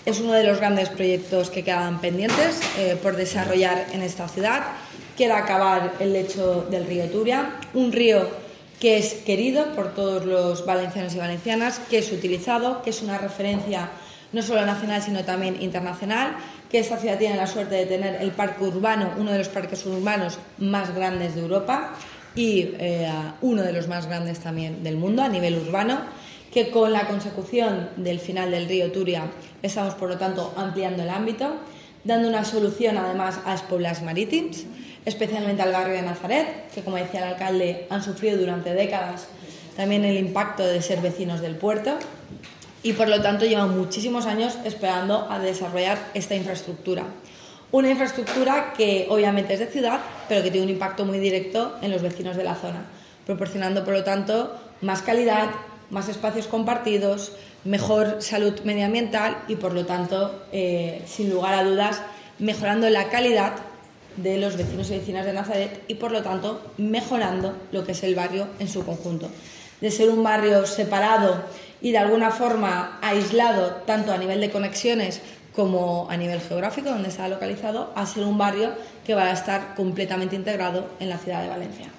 es uno de los grandes proyectos que quedan pendientes por desarrollar en esta ciudad, que era acabar el lecho del río Turia, un río que es querido por todos los valencianos y valencianas, que es utilizado, que es una referencia no solo nacional sino también internacional, que esta ciudad tiene la suerte de tener el parque urbano, uno de los parques urbanos más grandes de Europa y uno de los más grandes también del mundo a nivel urbano, que con la consecución del final del río Turia estamos por lo tanto ampliando el ámbito, dando una solución además a los poblats marítims, especialmente al barrio de Nazaret, que como decía el alcalde han sufrido durante décadas también el impacto de ser vecinos del puerto y por lo tanto llevan muchísimos años esperando a desarrollar esta infraestructura. Una infraestructura que obviamente es de ciudad, pero que tiene un impacto muy directo en los vecinos de la zona, proporcionando por lo tanto más calidad, más espacios compartidos, mejor salud medioambiental y por lo tanto, sin lugar a dudas, mejorando la calidad de los vecinos y vecinas de Nazaret y por lo tanto mejorando lo que es el barrio en su conjunto. De ser un barrio separado y de alguna forma aislado tanto a nivel de conexiones como a nivel geográfico donde está localizado, a ser un barrio que va a estar completamente integrado en la ciudad de Valencia.